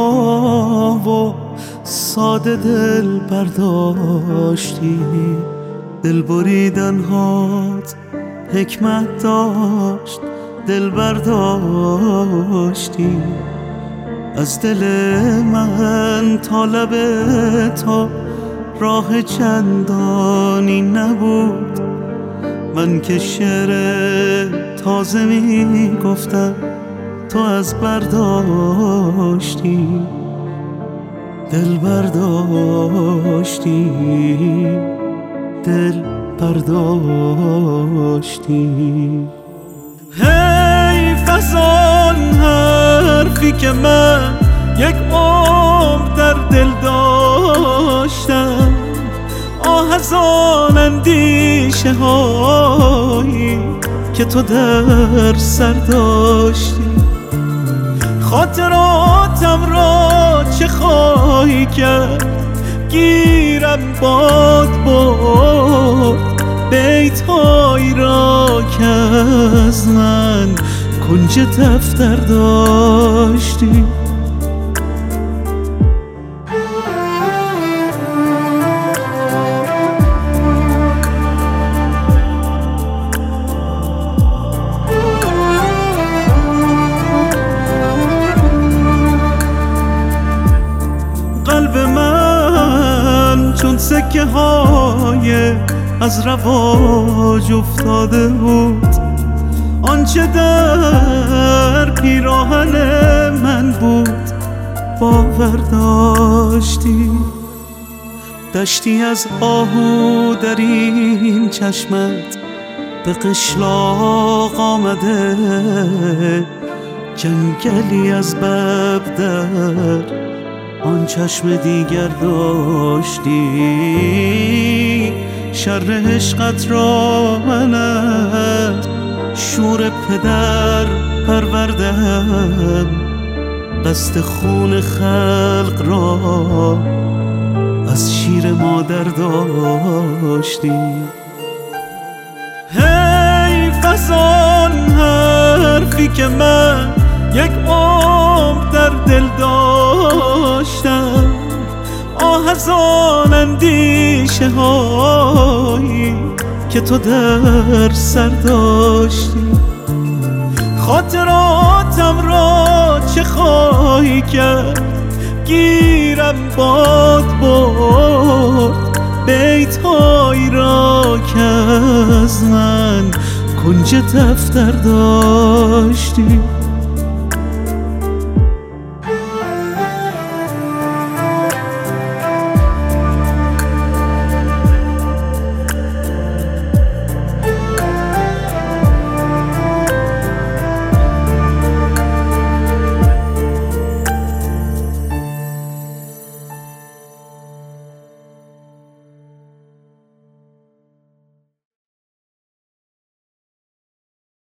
و ساده دل برداشتی، دل بریدن هات حکمت داشت، دل برداشتی. از دل من تا لب تو راه چندانی نبود، من که شعر تازه می گفتم تو از برداشتی، دل برداشتی، دل برداشتی. حیف از آن حرفی که من یک عمر در دل داشتم، آه از آن اندیشه هایی که تو در سر داشتی. خاطراتم را چه خواهی کرد، گیرم باد برد بیت‌هایی را که از من کنج دفتر داشتی. قلب من چون سکه های از رواج افتاده بود، آنچه در پیراهن من بود باور داشتی. دشتی از آهو در این چشمت به قشلاق آمده، جنگلی از بب در آن چشم دیگر داشتی. شر عشقت را من از شور پدر پروردم، قصد خون خلق را از شیر مادر داشتی. حیف از آن حرفی که من یک عمر در دل داشتم، آه از آن اندیشه هایی که تو در سر داشتی. خاطراتم را چه خواهی کرد، گیرم باد برد بیت‌هایی را که از من کنج دفتر داشتی.